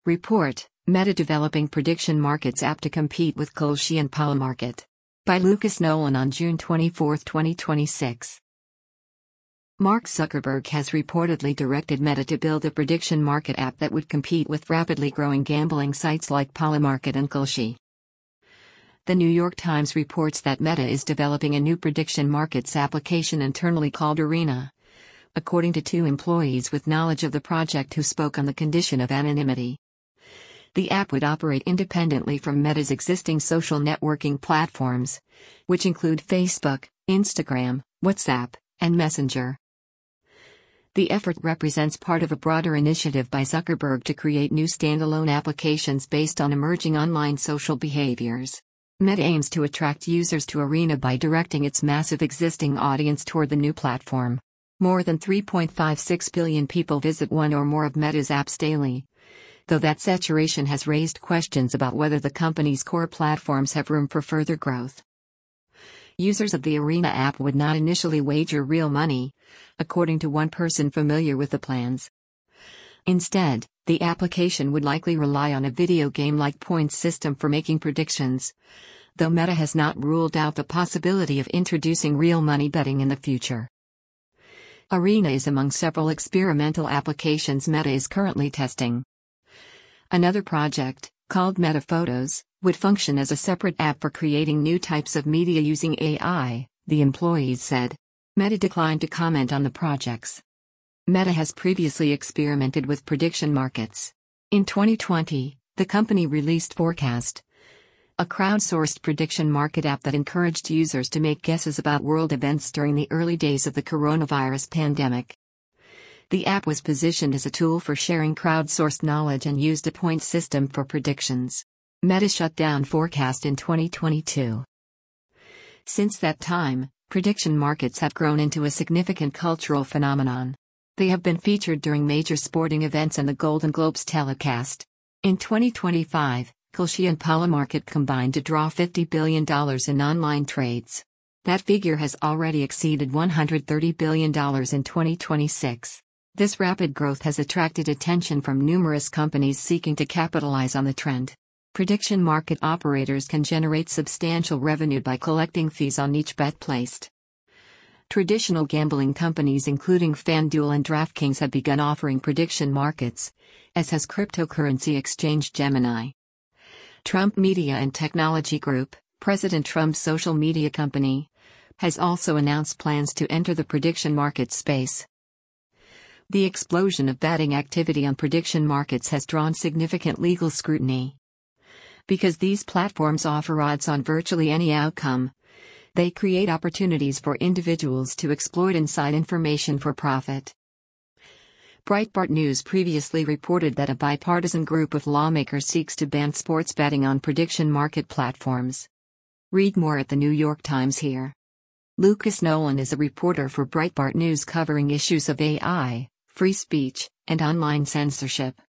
Report, Meta developing prediction markets app to compete with Kalshi and Polymarket. By Lucas Nolan on June 24, 2026. Mark Zuckerberg has reportedly directed Meta to build a prediction market app that would compete with rapidly growing gambling sites like Polymarket and Kalshi. The New York Times reports that Meta is developing a new prediction markets application internally called Arena, according to two employees with knowledge of the project who spoke on the condition of anonymity. The app would operate independently from Meta's existing social networking platforms, which include Facebook, Instagram, WhatsApp, and Messenger. The effort represents part of a broader initiative by Zuckerberg to create new standalone applications based on emerging online social behaviors. Meta aims to attract users to Arena by directing its massive existing audience toward the new platform. More than 3.56 billion people visit one or more of Meta's apps daily, though that saturation has raised questions about whether the company's core platforms have room for further growth. Users of the Arena app would not initially wager real money, according to one person familiar with the plans. Instead, the application would likely rely on a video game-like points system for making predictions, though Meta has not ruled out the possibility of introducing real money betting in the future. Arena is among several experimental applications Meta is currently testing. Another project, called Meta Photos, would function as a separate app for creating new types of media using AI, the employees said. Meta declined to comment on the projects. Meta has previously experimented with prediction markets. In 2020, the company released Forecast, a crowdsourced prediction market app that encouraged users to make guesses about world events during the early days of the coronavirus pandemic. The app was positioned as a tool for sharing crowdsourced knowledge and used a point system for predictions. Meta shut down Forecast in 2022. Since that time, prediction markets have grown into a significant cultural phenomenon. They have been featured during major sporting events and the Golden Globes telecast. In 2025, Kalshi and Polymarket combined to draw $50 billion in online trades. That figure has already exceeded $130 billion in 2026. This rapid growth has attracted attention from numerous companies seeking to capitalize on the trend. Prediction market operators can generate substantial revenue by collecting fees on each bet placed. Traditional gambling companies including FanDuel and DraftKings have begun offering prediction markets, as has cryptocurrency exchange Gemini. Trump Media and Technology Group, President Trump's social media company, has also announced plans to enter the prediction market space. The explosion of betting activity on prediction markets has drawn significant legal scrutiny. Because these platforms offer odds on virtually any outcome, they create opportunities for individuals to exploit inside information for profit. Breitbart News previously reported that a bipartisan group of lawmakers seeks to ban sports betting on prediction market platforms. Read more at the New York Times here. Lucas Nolan is a reporter for Breitbart News covering issues of AI, free speech, and online censorship.